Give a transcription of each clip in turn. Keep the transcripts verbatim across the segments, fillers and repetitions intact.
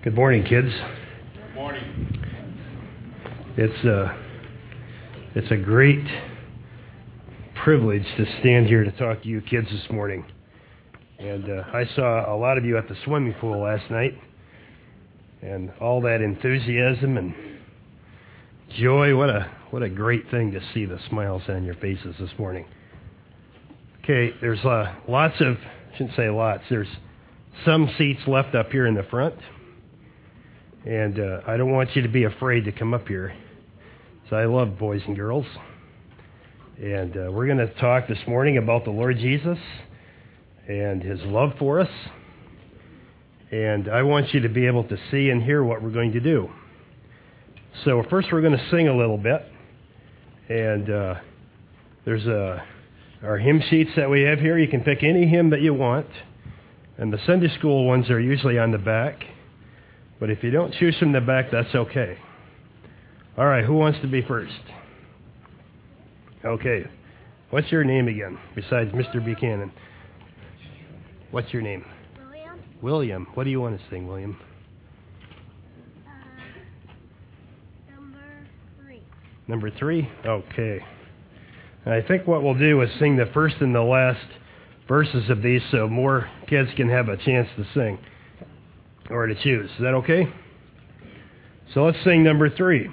Good morning, kids. Good morning. It's a, it's a great privilege to stand here to talk to you kids this morning. And uh, I saw a lot of you at the swimming pool last night, and all that enthusiasm and joy. What a what a great thing to see the smiles on your faces this morning. Okay, there's uh, lots of, I shouldn't say lots, there's some seats left up here in the front. And uh, I don't want you to be afraid to come up here. So I love boys and girls. And uh, we're going to talk this morning about the Lord Jesus and His love for us. And I want you to be able to see and hear what we're going to do. So first we're going to sing a little bit. And uh, there's a, our hymn sheets that we have here. You can pick any hymn that you want. And the Sunday school ones are usually on the back. But if you don't choose from the back, that's okay. All right, who wants to be first? Okay. What's your name again, besides Mister Buchanan? What's your name? William. William. What do you want to sing, William? Uh, number three. Number three? Okay. I think what we'll do is sing the first and the last verses of these so more kids can have a chance to sing. Or to choose. Is that okay? So let's sing number three.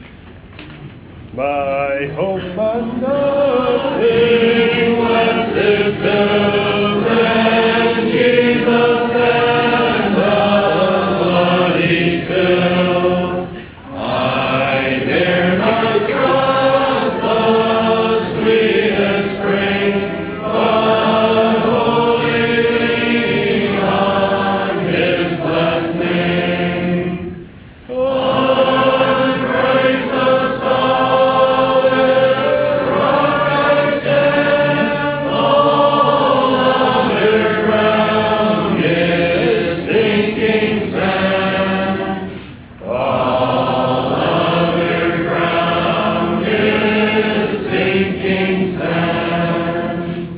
My hope and nothing less is children, Jesus and the bloody fill. I dare not trust the sweetest spring, but wholly lean on His blessed name. On Christ the solid rock I stand, all other ground is sinking sand. All other ground is sinking sand.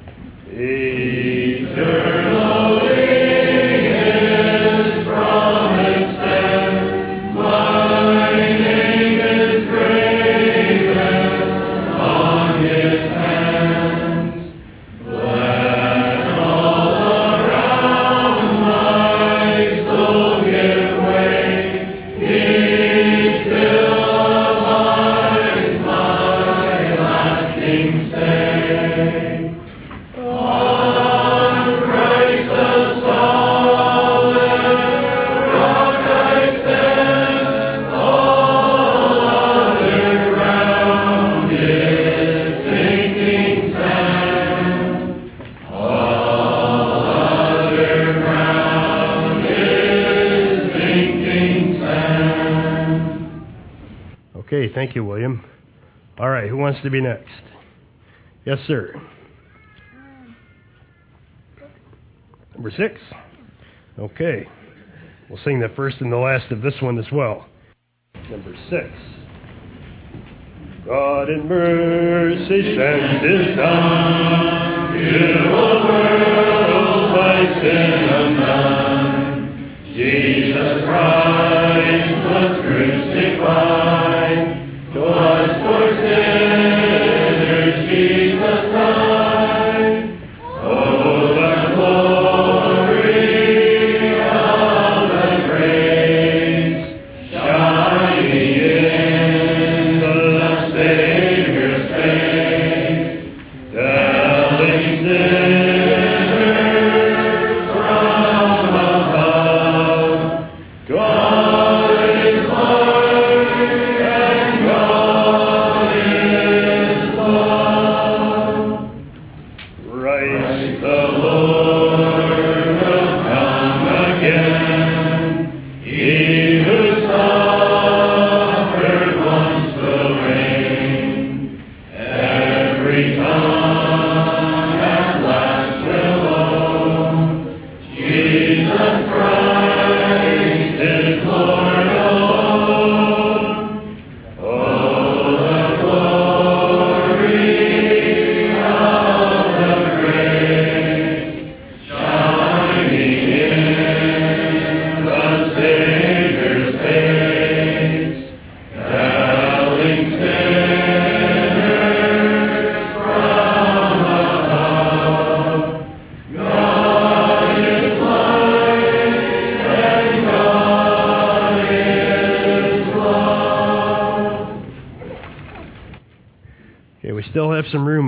Eternally His promise stands. My name is graven on His hands. Let all around my soul give way. He still abides my lasting stay. On Christ the solid rock I stand, all other ground is sinking sand. All other ground is sinking sand. Okay, thank you, William. All right, who wants to be next? Yes, sir. Um, Number six? Okay. We'll sing the first and the last of this one as well. Number six. God in mercy sends His Son to a world by sin undone. Jesus Christ was crucified. 'Twas for sinners Jesus died. Oh, the glory of the grace shining in the Savior's face, telling sinners from above, God is Lord and God is love. Christ the Lord will come again. He who suffered once will reign. Every tongue at last will own Jesus Christ is Lord alone. Oh, the glory of the grace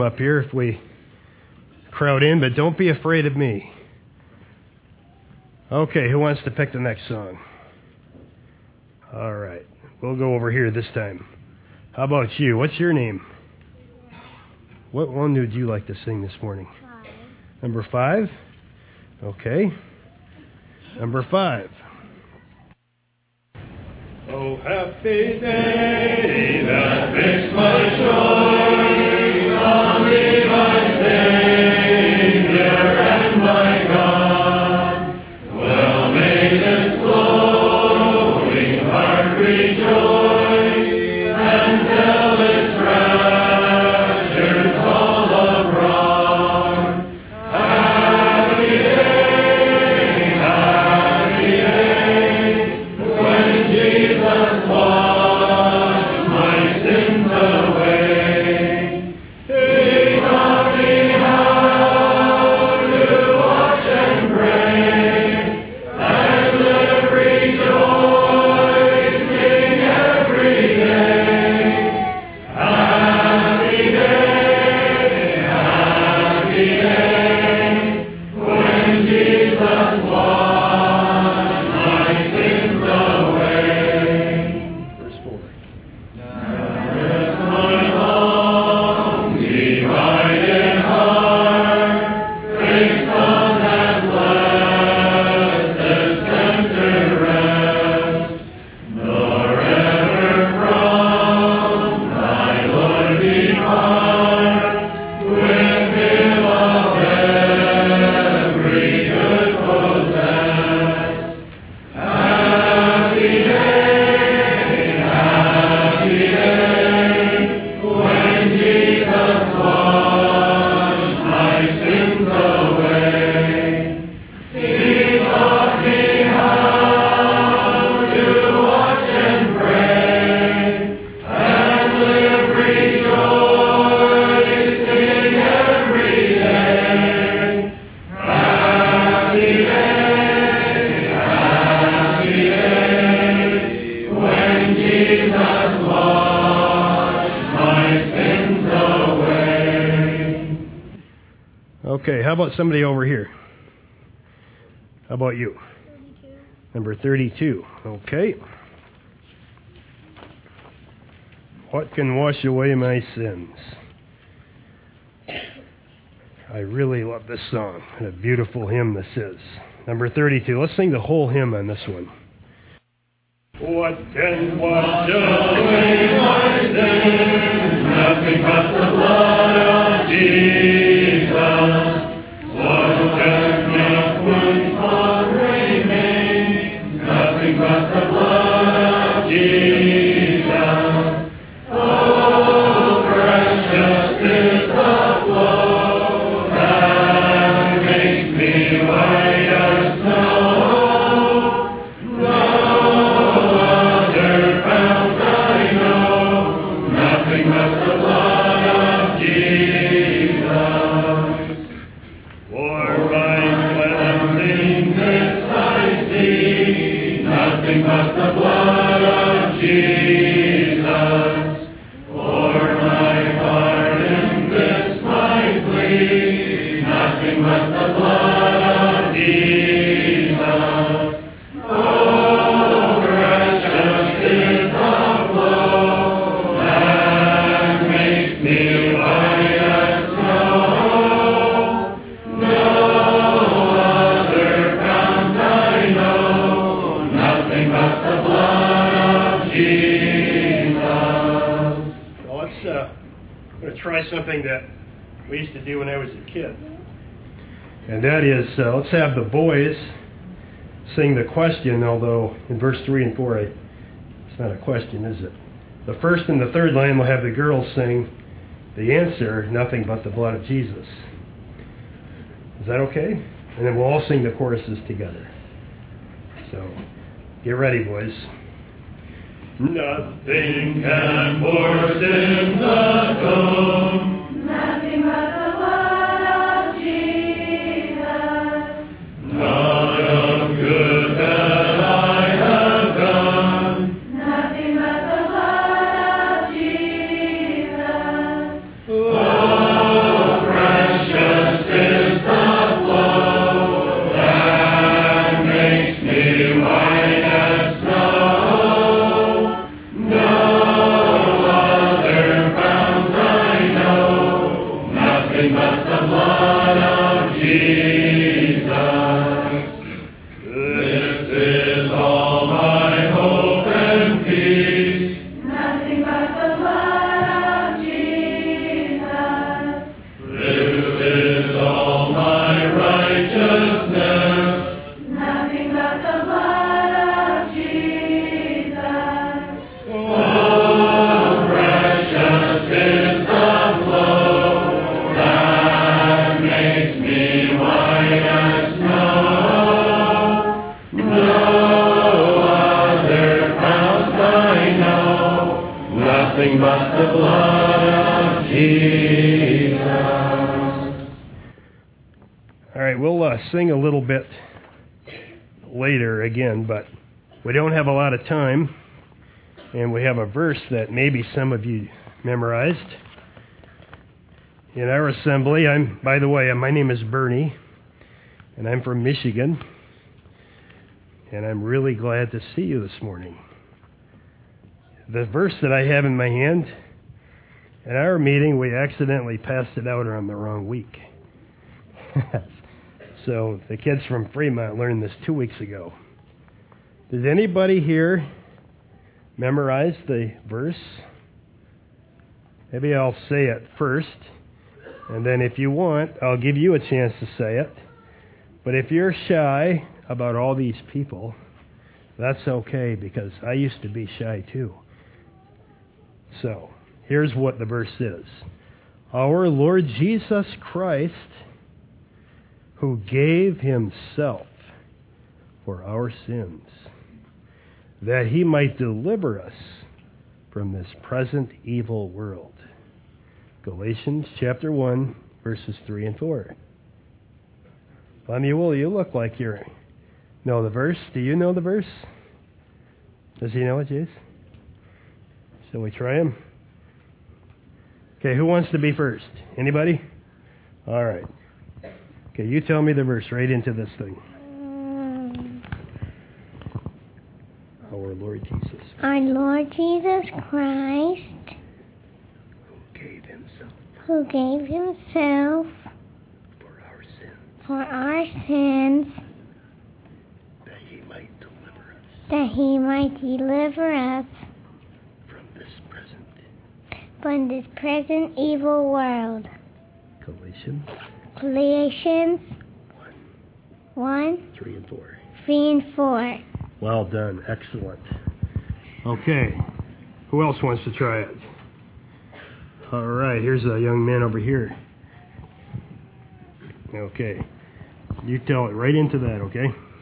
up here if we crowd in, but don't be afraid of me. Okay, who wants to pick the next song? All right, we'll go over here this time. How about you? What's your name? What one would you like to sing this morning? Five. Number five? Okay. Number five. Oh, happy day that makes my joy, on me my Savior and my God. Well, may this glowing heart rejoice and tell its raptures all abroad. Happy day, happy day, when Jesus washed my sins away. He taught me how to watch and pray and live rejoicing every day. Happy day, happy day, when Jesus washed my sins away. Verse four. This my long divided heart, fixed on that blessed center rest, nor ever from thy Lord depart, with him of every good possess. Happy day, happy day, when Jesus washed my sins away. He taught me how to watch and pray and live rejoicing every day. Happy day, happy day, when Jesus washed my sins away. Okay, how about somebody over here? How about you? Thirty-two. Number thirty-two. Okay. What can wash away my sins? I really love this song. What a beautiful hymn this is. Number thirty-two. Let's sing the whole hymn on this one. What can wash away my sins? Nothing but the blood of Jesus. What does not one spot remain? Nothing but the blood of Jesus. Oh, precious is the flow that makes me white as snow. No other fount I know, nothing but the blood of Jesus. For my cleansing this I see, nothing but the blood of Jesus. For my pardon this I plead, nothing but the blood of Jesus. Oh, precious is the flow that makes me white as snow. No other fount I know, nothing but the blood of Jesus. Well, let's, uh, I'm going to try something that we used to do when I was a kid. And that is, uh, let's have the boys sing the question, although in verse three and four, I, it's not a question, is it? The first and the third line will have the girls sing the answer, nothing but the blood of Jesus. Is that okay? And then we'll all sing the choruses together. So, get ready, boys. Nothing can pour sins atone. Nothing but the blood of Jesus. Not of good that I have done. Nothing but the blood of Jesus. Oh, Nothing but the blood of Jesus. All right, we'll uh, sing a little bit later again, but we don't have a lot of time, and we have a verse that maybe some of you memorized. In our assembly, I'm, by the way, my name is Bernie, and I'm from Michigan, and I'm really glad to see you this morning. The verse that I have in my hand, at our meeting, we accidentally passed it out on the wrong week. So the kids from Fremont learned this two weeks ago. Did anybody here memorize the verse? Maybe I'll say it first, and then if you want, I'll give you a chance to say it. But if you're shy about all these people, that's okay, because I used to be shy too. So, here's what the verse is. Our Lord Jesus Christ, who gave himself for our sins, that he might deliver us from this present evil world. Galatians chapter one, verses three and four. Lemuel, you look like you know the verse. Do you know the verse? Does he know it, Jace? Shall we try him? Okay, who wants to be first? Anybody? All right. Okay, you tell me the verse right into this thing. Our Lord Jesus. Our Lord Jesus Christ, Who gave himself who gave himself for our sins, for our sins, that he might deliver us that he might deliver us from this present. from this present evil world. Galatians Galatians one, one, three, and four. three, and four. Well done. Excellent. Okay. Who else wants to try it? All right. Here's a young man over here. Okay. You tell it right into that, okay?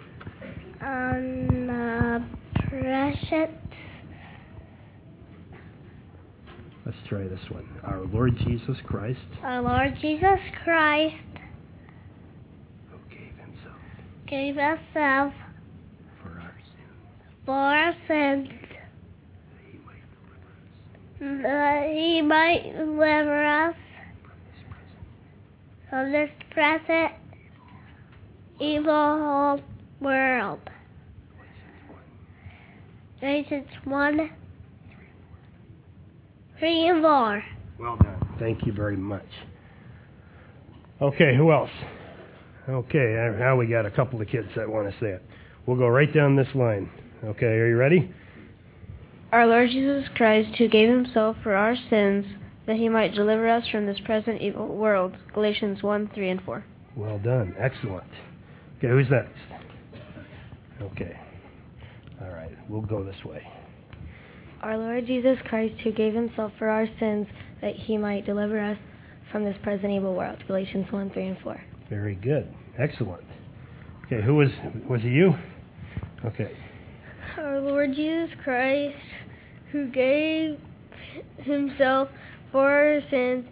On the precious, Let's try this one. Our Lord Jesus Christ, our Lord Jesus Christ who gave himself gave himself for our sins, for our sins, that he might deliver us that he might deliver us from this present from this present evil world. Galatians one. Galatians one, three, and four. Well done. Thank you very much. Okay, who else? Okay, now we got a couple of kids that want to say it. We'll go right down this line. Okay, are you ready? Our Lord Jesus Christ, who gave himself for our sins, that he might deliver us from this present evil world. Galatians one, three, and four. Well done. Excellent. Okay, who's next? Okay. All right, we'll go this way. Our Lord Jesus Christ, who gave himself for our sins, that he might deliver us from this present evil world. Galatians one, three, and four. Very good. Excellent. Okay, who was, was it you? Okay. Our Lord Jesus Christ, who gave himself for our sins,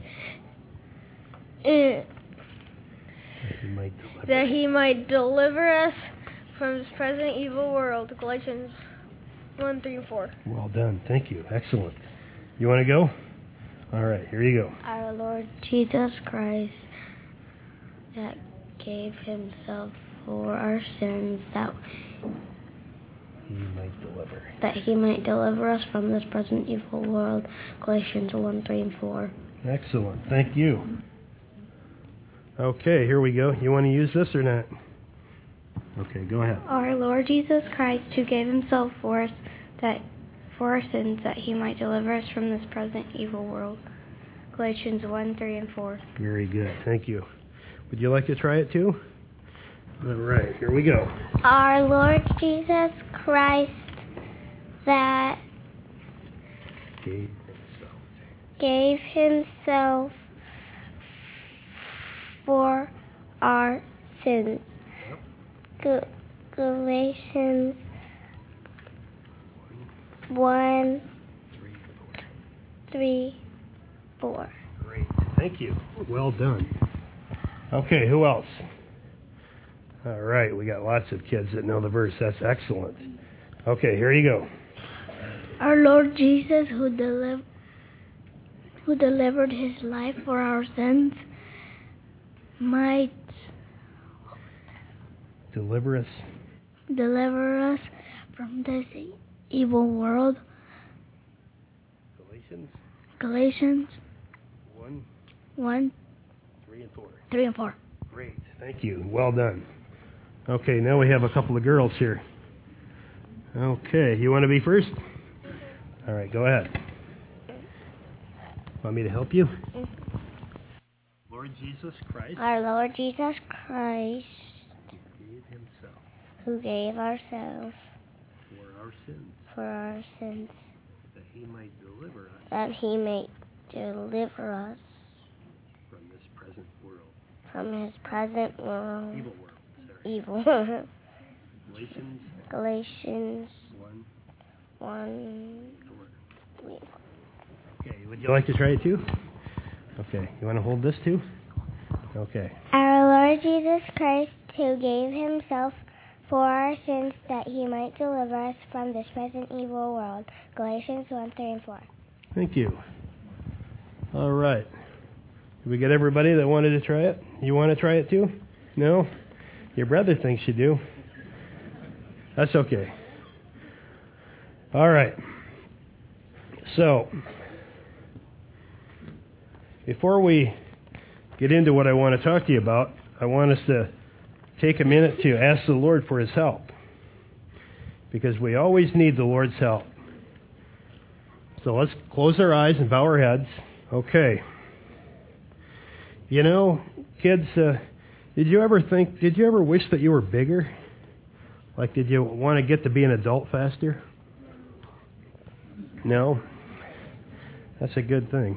and That he might deliver. that he might deliver us from this present evil world. Galatians one, three, and four. Well done. Thank you. Excellent. You want to go? All right, here you go. Our Lord Jesus Christ that gave himself for our sins, that He might deliver. that he might deliver us from this present evil world. Galatians one, three, and four. Excellent. Thank you. Okay, here we go. You want to use this or not? Okay, go ahead. Our Lord Jesus Christ, who gave himself for us, that for our sins, that he might deliver us from this present evil world. Galatians one, three, and four. Very good. Thank you. Would you like to try it too? All right, here we go. Our Lord Jesus Christ, that Gave himself. gave himself for our sins. Ga- Galatians one, three, four. Great. Thank you. Well done. Okay, who else? All right, we got lots of kids that know the verse. That's excellent. Okay, here you go. Our Lord Jesus, who deliv- who delivered his life for our sins, might Deliver us. deliver us from this e- evil world. Galatians Galatians one, one, three, and four. three, and four. Great. Thank you. Well done. Okay, now we have a couple of girls here. Okay, you want to be first? All right, go ahead. Want me to help you? Lord Jesus Christ Our Lord Jesus Christ, gave himself who gave ourselves for our sins, for our sins, that he might deliver us that he may deliver us from this present world. from his present world, Evil world, sorry. evil. Galatians Galatians one, one, four. three. Okay, would you like to try it too? Okay, you want to hold this too? Okay. Our Lord Jesus Christ, who gave himself for our sins, that he might deliver us from this present evil world. Galatians one, three, and four. Thank you. All right. Did we get everybody that wanted to try it? You want to try it too? No? Your brother thinks you do. That's okay. All right. So, before we get into what I want to talk to you about, I want us to take a minute to ask the Lord for his help. Because we always need the Lord's help. So let's close our eyes and bow our heads. Okay. You know, kids, uh, did you ever think, did you ever wish that you were bigger? Like, did you want to get to be an adult faster? No? That's a good thing.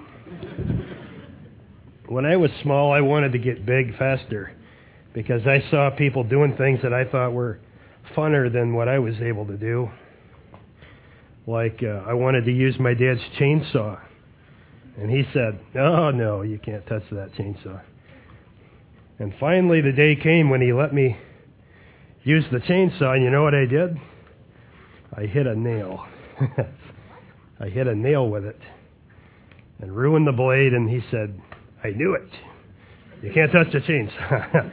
When I was small, I wanted to get big faster because I saw people doing things that I thought were funner than what I was able to do. Like, uh, I wanted to use my dad's chainsaw. And he said, oh, no, you can't touch that chainsaw. And finally, the day came when he let me use the chainsaw, and you know what I did? I hit a nail. I hit a nail with it and ruined the blade, and he said, I knew it. You can't touch the chainsaw.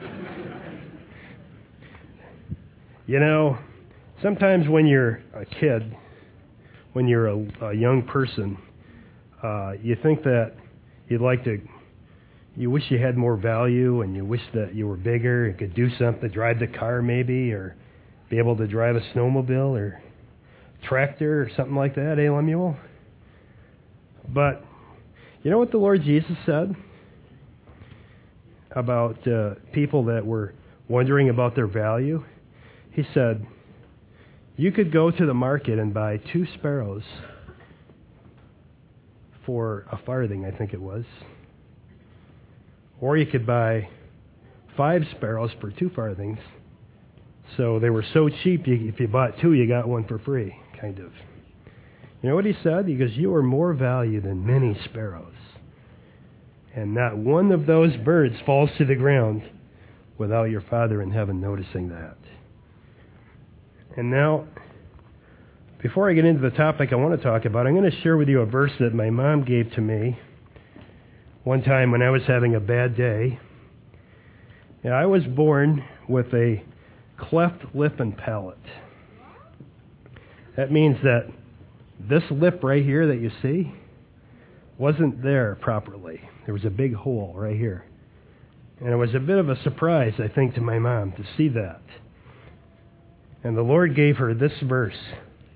You know, sometimes when you're a kid, when you're a, a young person, uh, you think that you'd like to, you wish you had more value, and you wish that you were bigger and could do something, drive the car maybe, or be able to drive a snowmobile or tractor or something like that, eh, Lemuel? But you know what the Lord Jesus said about uh, people that were wondering about their value? He said, you could go to the market and buy two sparrows for a farthing, I think it was. Or you could buy five sparrows for two farthings. So they were so cheap, you, if you bought two, you got one for free, kind of. You know what he said? He goes, you are more value than many sparrows. And not one of those birds falls to the ground without your Father in heaven noticing that. And now, before I get into the topic I want to talk about, I'm going to share with you a verse that my mom gave to me one time when I was having a bad day. Now, I was born with a cleft lip and palate. That means that this lip right here that you see wasn't there properly. There was a big hole right here. And it was a bit of a surprise, I think, to my mom to see that. And the Lord gave her this verse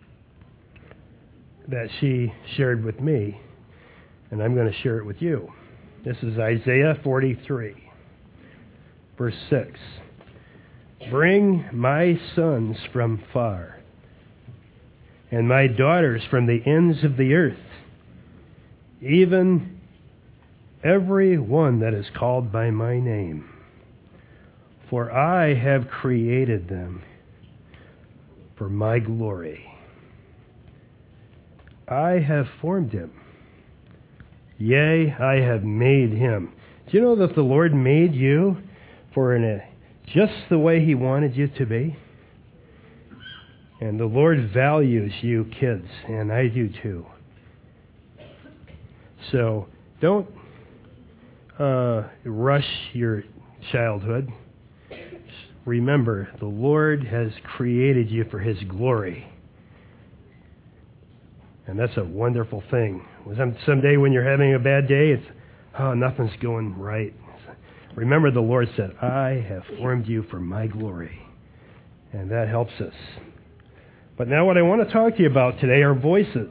that she shared with me, and I'm going to share it with you. This is Isaiah forty-three, verse six. Bring my sons from far, and my daughters from the ends of the earth, even every one that is called by my name. For I have created them for my glory. I have formed him. Yea, I have made him. Do you know that the Lord made you for in a, just the way he wanted you to be? And the Lord values you kids, and I do too. So don't uh, rush your childhood. Remember, the Lord has created you for his glory. And that's a wonderful thing. Someday when you're having a bad day, it's, oh, nothing's going right. Remember, the Lord said, I have formed you for my glory. And that helps us. But now what I want to talk to you about today are voices.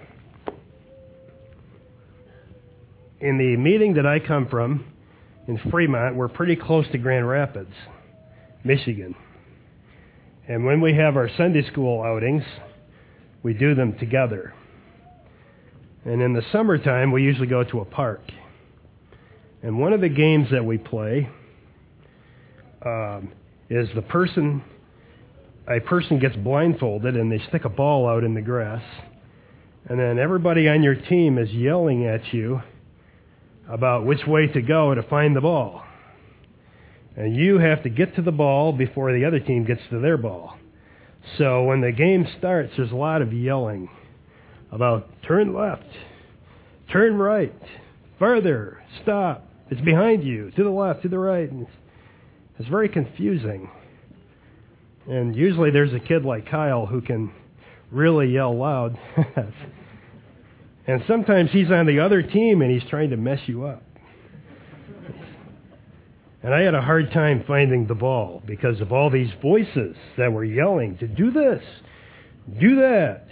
In the meeting that I come from in Fremont, we're pretty close to Grand Rapids, Michigan. And when we have our Sunday school outings, we do them together. And in the summertime, we usually go to a park. And one of the games that we play um, is the person, a person gets blindfolded and they stick a ball out in the grass. And then everybody on your team is yelling at you about which way to go to find the ball. And you have to get to the ball before the other team gets to their ball. So when the game starts, there's a lot of yelling about turn left, turn right, further, stop, it's behind you, to the left, to the right. And it's, it's very confusing. And usually there's a kid like Kyle who can really yell loud. And sometimes he's on the other team and he's trying to mess you up. And I had a hard time finding the ball because of all these voices that were yelling to do this, do that.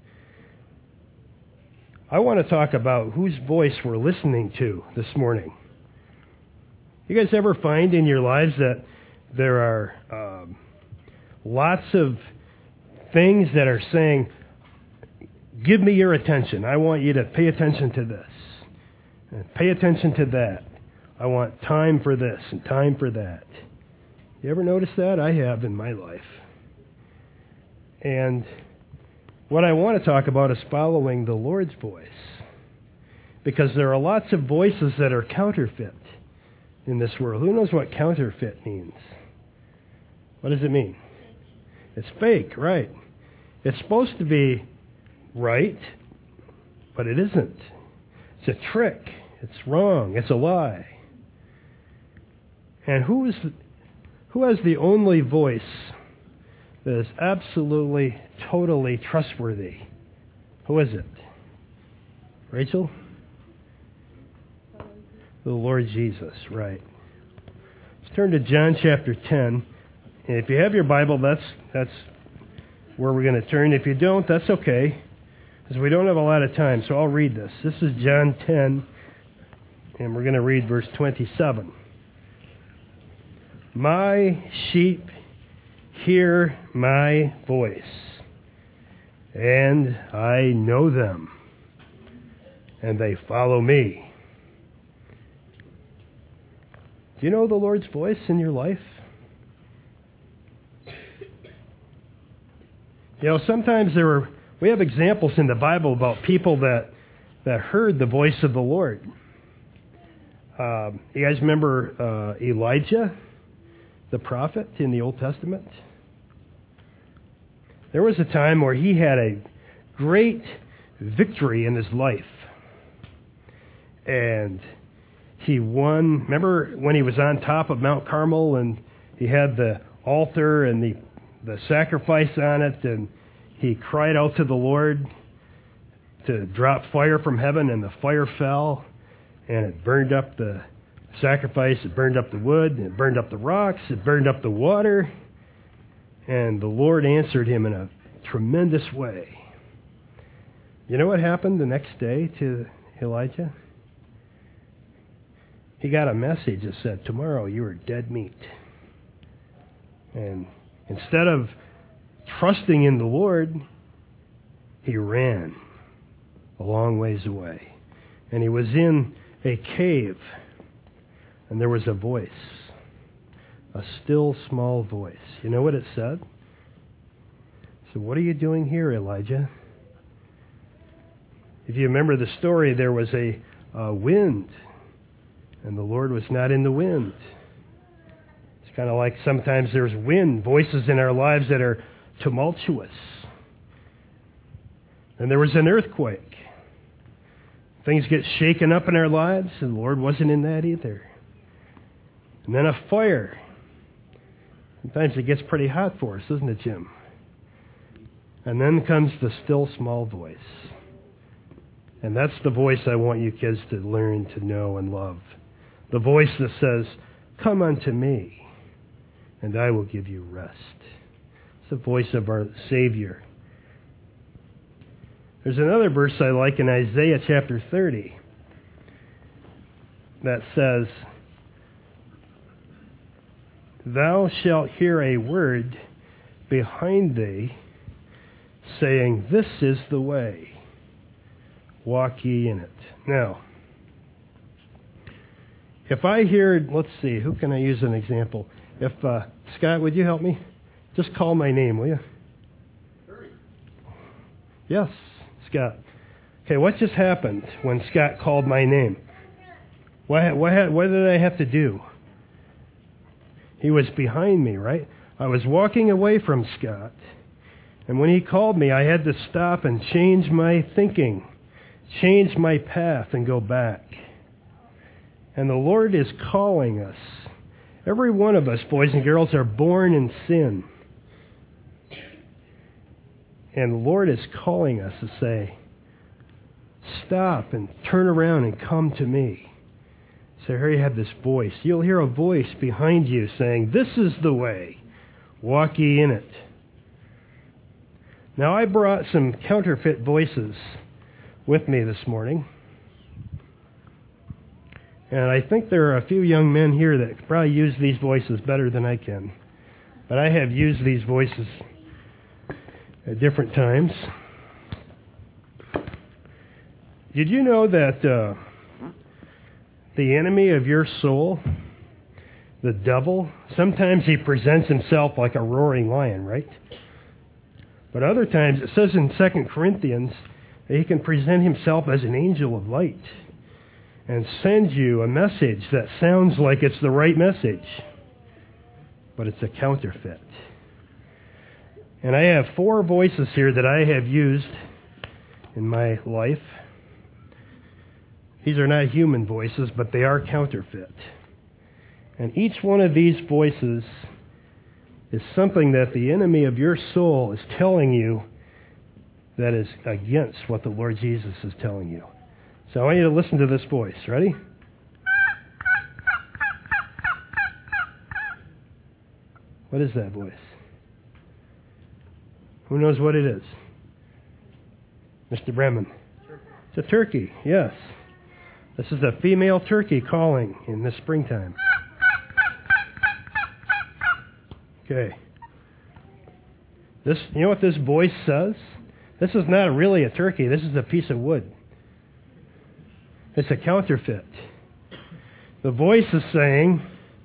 I want to talk about whose voice we're listening to this morning. You guys ever find in your lives that there are um, lots of things that are saying, give me your attention. I want you to pay attention to this. And pay attention to that. I want time for this and time for that. You ever notice that? I have in my life. And what I want to talk about is following the Lord's voice. Because there are lots of voices that are counterfeit in this world. Who knows what counterfeit means? What does it mean? It's fake, right? It's supposed to be right, but it isn't. It's a trick. It's wrong. It's a lie. And who is who has the only voice that is absolutely, totally trustworthy? Who is it? Rachel? The Lord Jesus, right. Let's turn to John chapter ten. And if you have your Bible, that's that's where we're going to turn. If you don't, that's okay, because we don't have a lot of time, so I'll read this. This is John ten, and we're going to read verse twenty-seven. My sheep hear my voice, and I know them, and they follow me. Do you know the Lord's voice in your life? You know, sometimes there are, we have examples in the Bible about people that, that heard the voice of the Lord. Uh, you guys remember uh, Elijah, the prophet in the Old Testament? There was a time where he had a great victory in his life. And he won. Remember when he was on top of Mount Carmel and he had the altar and the, the sacrifice on it, and he cried out to the Lord to drop fire from heaven, and the fire fell and it burned up the sacrifice. It burned up the wood, it burned up the rocks, it burned up the water. And the Lord answered him in a tremendous way. You know what happened the next day to Elijah? He got a message that said, tomorrow you are dead meat. And instead of trusting in the Lord, he ran a long ways away. And he was in a cave, and there was a voice, a still small voice. You know what it said? It said, what are you doing here, Elijah? If you remember the story, there was a, a wind, and the Lord was not in the wind. It's kind of like sometimes there's wind, voices in our lives that are tumultuous. And there was an earthquake. Things get shaken up in our lives, and the Lord wasn't in that either. And then a fire. Sometimes it gets pretty hot for us, doesn't it, Jim? And then comes the still small voice. And that's the voice I want you kids to learn to know and love. The voice that says, come unto me, and I will give you rest. It's the voice of our Savior. There's another verse I like in Isaiah chapter thirty that says, thou shalt hear a word behind thee, saying, this is the way, walk ye in it. Now, if I hear, let's see, who can I use an example? If, uh, Scott, would you help me? Just call my name, will you? Yes, Scott. Okay, what just happened when Scott called my name? What, what, what did I have to do? He was behind me, right? I was walking away from Scott, and when he called me, I had to stop and change my thinking, change my path, and go back. And the Lord is calling us. Every one of us, boys and girls, are born in sin. And the Lord is calling us to say, stop and turn around and come to me. So here you have this voice. You'll hear a voice behind you saying, this is the way. Walk ye in it. Now I brought some counterfeit voices with me this morning. And I think there are a few young men here that could probably use these voices better than I can. But I have used these voices at different times. Did you know that uh, the enemy of your soul, the devil, sometimes he presents himself like a roaring lion, right? But other times, it says in Second Corinthians that he can present himself as an angel of light and send you a message that sounds like it's the right message, but it's a counterfeit. And I have four voices here that I have used in my life. These are not human voices, but they are counterfeit. And each one of these voices is something that the enemy of your soul is telling you that is against what the Lord Jesus is telling you. So I want you to listen to this voice. Ready? What is that voice? Who knows what it is? Mister Bremen. It's a turkey, yes. This is a female turkey calling in the springtime. Okay. This, you know what this voice says? This is not really a turkey. This is a piece of wood. It's a counterfeit. The voice is saying,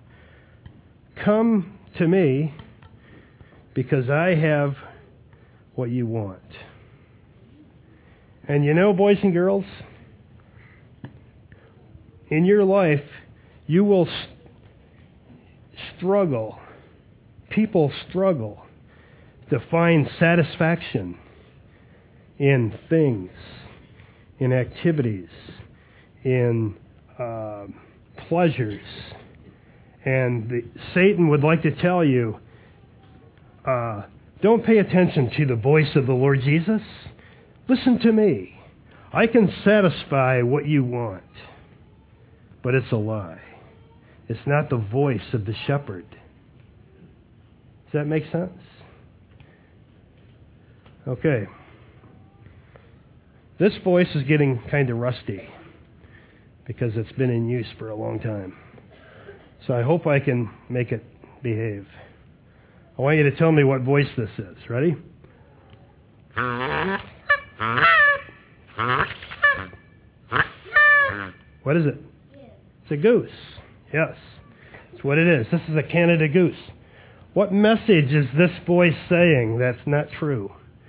come to me because I have what you want. And you know, boys and girls, in your life, you will st- struggle. People struggle to find satisfaction in things, in activities, in uh, pleasures. And the, Satan would like to tell you, uh, don't pay attention to the voice of the Lord Jesus. Listen to me. I can satisfy what you want. But it's a lie. It's not the voice of the shepherd. Does that make sense? Okay. This voice is getting kind of rusty because it's been in use for a long time. So I hope I can make it behave. I want you to tell me what voice this is. Ready? What is it? It's a goose. Yes. That's what it is. This is a Canada goose. What message is this voice saying that's not true?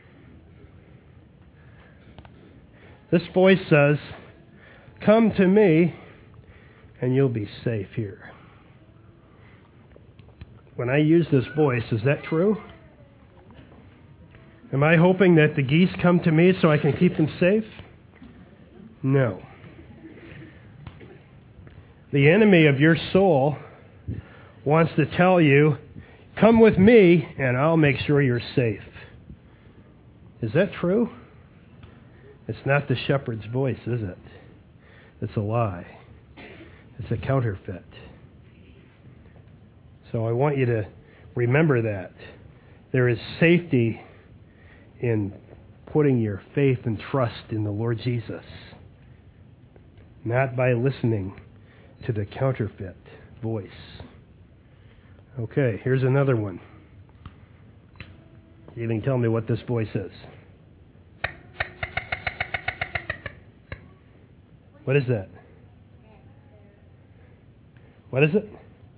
This voice says, come to me and you'll be safe here. When I use this voice, is that true? Am I hoping that the geese come to me so I can keep them safe? No. The enemy of your soul wants to tell you, come with me and I'll make sure you're safe. Is that true? It's not the shepherd's voice, is it? It's a lie. It's a counterfeit. So I want you to remember that. There is safety in putting your faith and trust in the Lord Jesus, not by listening to the counterfeit voice. Okay, here's another one. You can tell me what this voice is. What is that? What is it?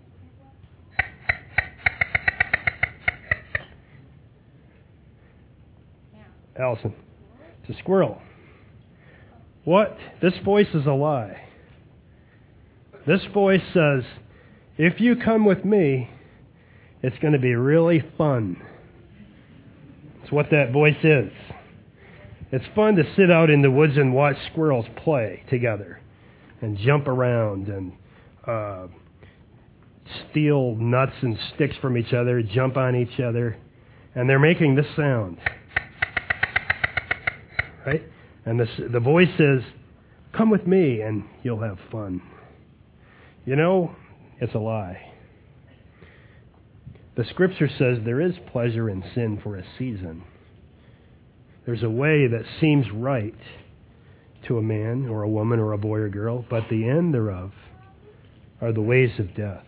Allison. It's a squirrel. What? This voice is a lie. This voice says, if you come with me, it's going to be really fun. It's what that voice is. It's fun to sit out in the woods and watch squirrels play together and jump around and uh, steal nuts and sticks from each other, jump on each other, and they're making this sound. Right? And this, the voice says, come with me and you'll have fun. You know, it's a lie. The scripture says there is pleasure in sin for a season. There's a way that seems right to a man or a woman or a boy or girl, but the end thereof are the ways of death.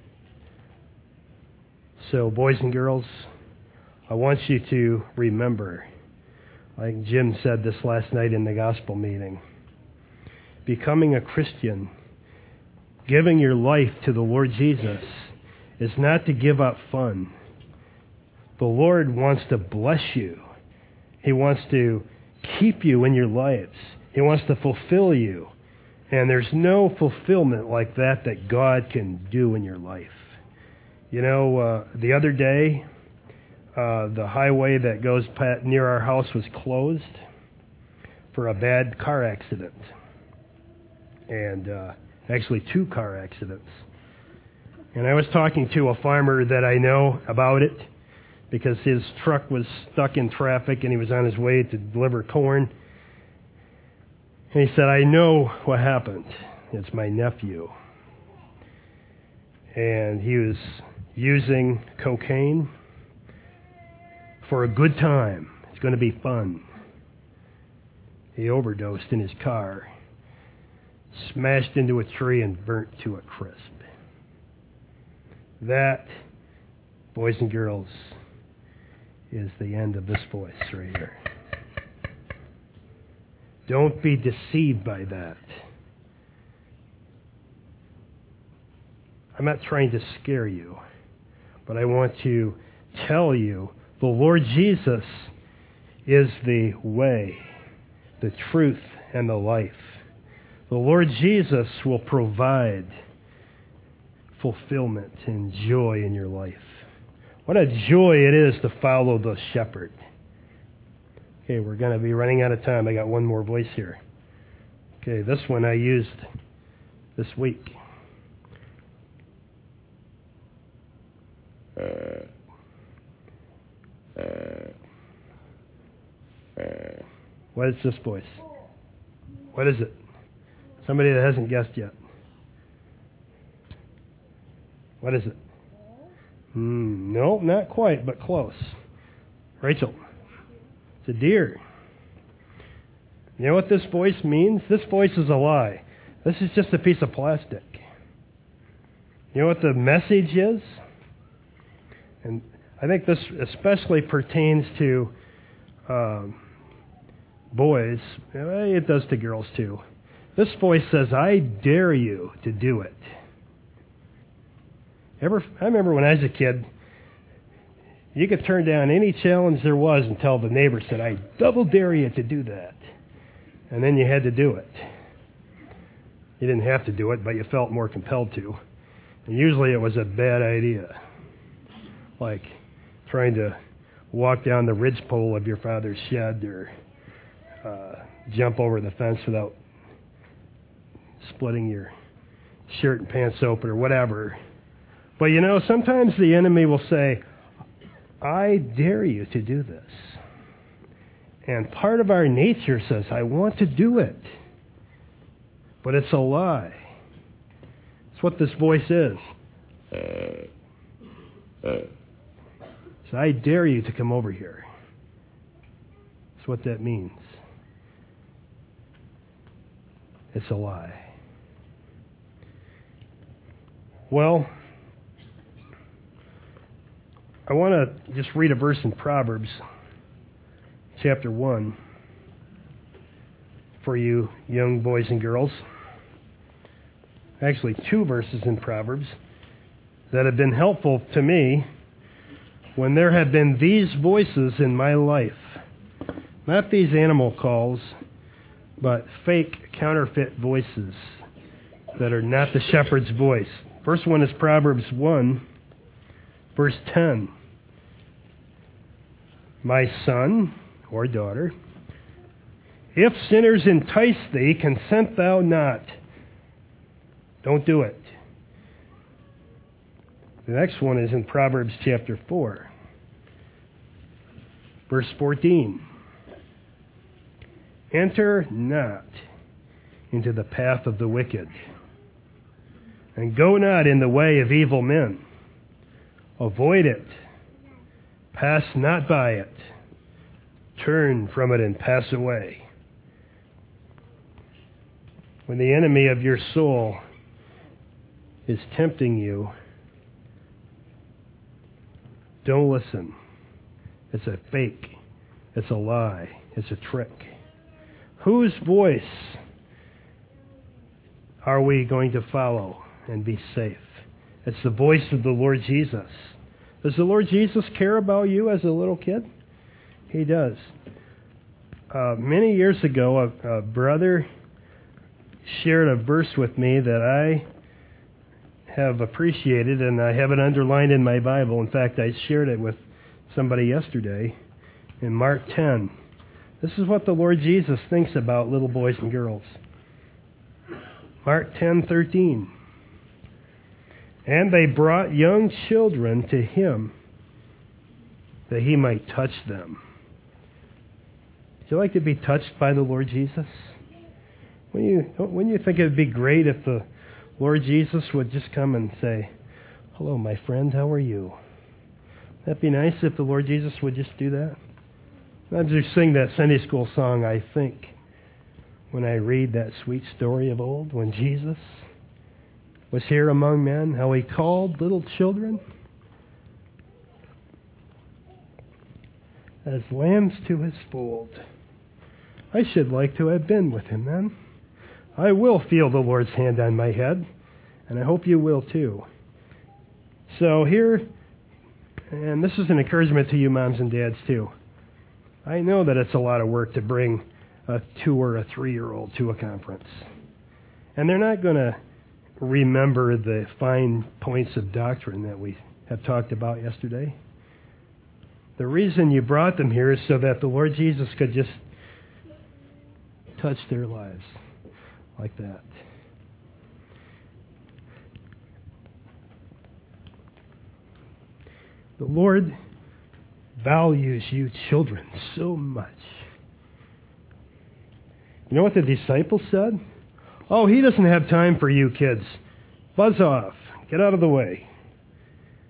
So, boys and girls, I want you to remember, like Jim said this last night in the gospel meeting, becoming a Christian, giving your life to the Lord Jesus, is not to give up fun. The Lord wants to bless you. He wants to keep you in your lives. He wants to fulfill you. And there's no fulfillment like that that God can do in your life. You know, uh, the other day, uh, the highway that goes pat near our house was closed for a bad car accident. And uh, actually two car accidents. And I was talking to a farmer that I know about it, because his truck was stuck in traffic and he was on his way to deliver corn. And he said, I know what happened. It's my nephew. And he was using cocaine for a good time. It's going to be fun. He overdosed in his car, smashed into a tree and burnt to a crisp. That, boys and girls, is the end of this voice right here. Don't be deceived by that. I'm not trying to scare you, but I want to tell you the Lord Jesus is the way, the truth, and the life. The Lord Jesus will provide fulfillment and joy in your life. What a joy it is to follow the shepherd. Okay, we're going to be running out of time. I got one more voice here. Okay, this one I used this week. Uh, uh, uh. What is this voice? What is it? Somebody that hasn't guessed yet. What is it? Mm, no, not quite, but close. Rachel. It's a deer. You know what this voice means? This voice is a lie. This is just a piece of plastic. You know what the message is? And I think this especially pertains to um, boys. It does to girls too. This voice says, I dare you to do it. Ever? I remember when I was a kid, you could turn down any challenge there was until the neighbor said, I double dare you to do that. And then you had to do it. You didn't have to do it, but you felt more compelled to. And usually it was a bad idea. Like trying to walk down the ridgepole of your father's shed or uh, jump over the fence without splitting your shirt and pants open or whatever. But you know, sometimes the enemy will say, I dare you to do this. And part of our nature says, I want to do it. But it's a lie. It's what this voice is. So I dare you to come over here. That's what that means. It's a lie. Well, I want to just read a verse in Proverbs chapter one for you young boys and girls. Actually, two verses in Proverbs that have been helpful to me when there have been these voices in my life. Not these animal calls, but fake, counterfeit voices that are not the shepherd's voice. First one is Proverbs one, verse ten. My son or daughter, if sinners entice thee, consent thou not. Don't do it. The next one is in Proverbs chapter four, verse fourteen. Enter not into the path of the wicked, and go not in the way of evil men. Avoid it. Pass not by it. Turn from it and pass away. When the enemy of your soul is tempting you, don't listen. It's a fake. It's a lie. It's a trick. Whose voice are we going to follow and be safe? It's the voice of the Lord Jesus. Does the Lord Jesus care about you as a little kid? He does. Uh, many years ago, a, a brother shared a verse with me that I have appreciated, and I have it underlined in my Bible. In fact, I shared it with somebody yesterday in Mark ten. This is what the Lord Jesus thinks about little boys and girls. Mark ten thirteen. And they brought young children to him that he might touch them. Would you like to be touched by the Lord Jesus? Wouldn't you, wouldn't you think it would be great if the Lord Jesus would just come and say, hello, my friend, how are you? That'd be nice if the Lord Jesus would just do that. I just sing that Sunday school song, I think, when I read that sweet story of old, when Jesus was here among men, how he called little children as lambs to his fold. I should like to have been with him then. I will feel the Lord's hand on my head, and I hope you will too. So here, and this is an encouragement to you moms and dads too. I know that it's a lot of work to bring a two or a three-year-old to a conference. And they're not going to remember the fine points of doctrine that we have talked about yesterday. The reason you brought them here is so that the Lord Jesus could just touch their lives like that. The Lord values you children so much. You know what the disciples said? Oh, he doesn't have time for you kids. Buzz off. Get out of the way.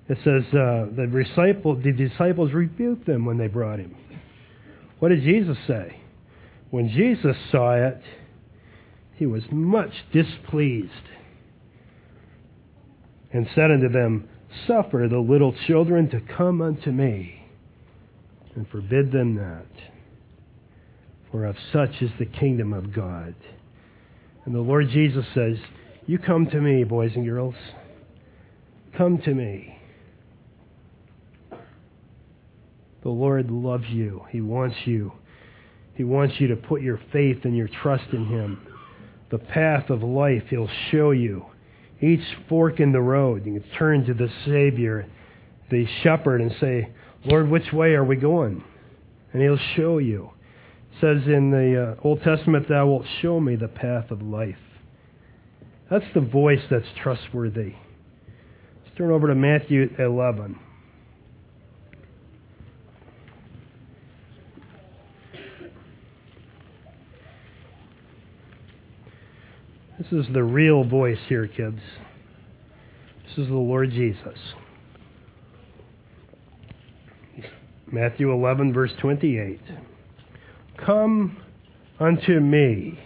It says uh, the, disciple, the disciples rebuked them when they brought him. What did Jesus say? When Jesus saw it, he was much displeased and said unto them, Suffer the little children to come unto me, and forbid them not. For of such is the kingdom of God. And the Lord Jesus says, You come to me, boys and girls. Come to me. The Lord loves you. He wants you. He wants you to put your faith and your trust in Him. The path of life He'll show you. Each fork in the road, you can turn to the Savior, the shepherd, and say, Lord, which way are we going? And He'll show you. It says in the uh, Old Testament, Thou wilt show me the path of life. That's the voice that's trustworthy. Let's turn over to Matthew eleven. This is the real voice here, kids. This is the Lord Jesus. Matthew eleven, verse twenty-eight. Come unto me.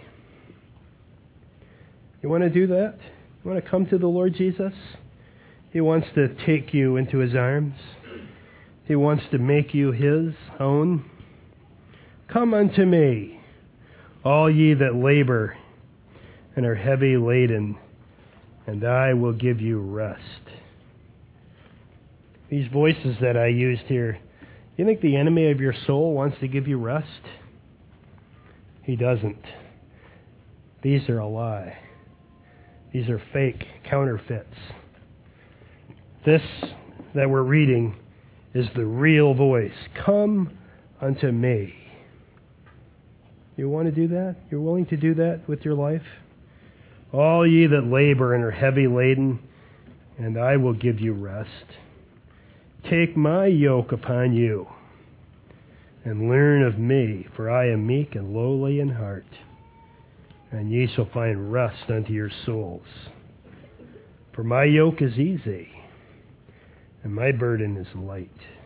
You want to do that? You want to come to the Lord Jesus? He wants to take you into His arms. He wants to make you His own. Come unto me, all ye that labor and are heavy laden, and I will give you rest. These voices that I used here, you think the enemy of your soul wants to give you rest? He doesn't. These are a lie. These are fake counterfeits. This that we're reading is the real voice. Come unto me. You want to do that? You're willing to do that with your life? All ye that labor and are heavy laden, and I will give you rest. Take my yoke upon you, and learn of me, for I am meek and lowly in heart, and ye shall find rest unto your souls. For my yoke is easy, and my burden is light.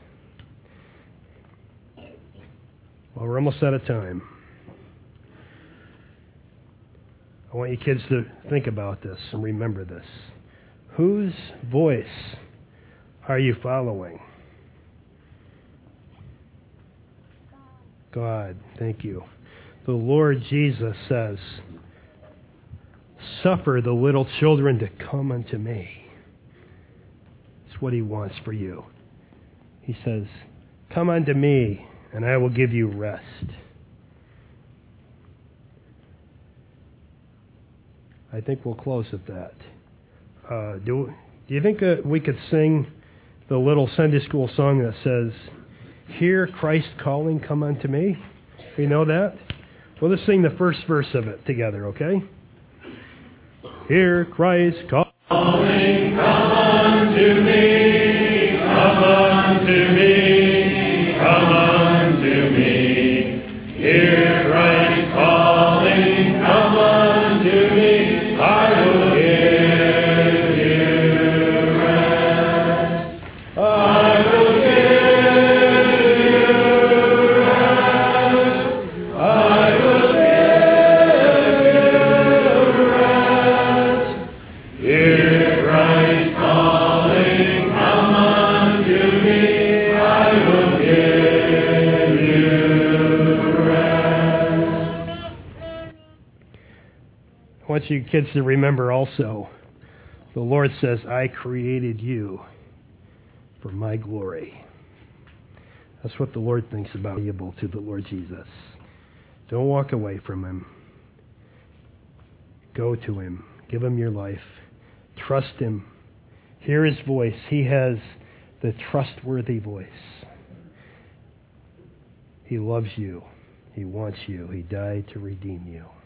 Well, we're almost out of time. I want you kids to think about this and remember this. Whose voice are you following? God, thank you. The Lord Jesus says, Suffer the little children to come unto me. It's what He wants for you. He says, Come unto me, and I will give you rest. I think we'll close at that. Uh, do, do you think uh, we could sing the little Sunday school song that says, Hear Christ calling, come unto me? We know that? We'll just sing the first verse of it together, okay? Hear Christ calling, come unto me, come unto me, come unto me. Hear Christ calling, come unto me. I will give you rest. I will give you rest. I will give you rest. Hear Christ calling, come unto me. I will give you rest. I want you kids to remember also, the Lord says, I created you for my glory. That's what the Lord thinks about valuable to the Lord Jesus. Don't walk away from Him. Go to Him. Give Him your life. Trust Him. Hear His voice. He has the trustworthy voice. He loves you. He wants you. He died to redeem you.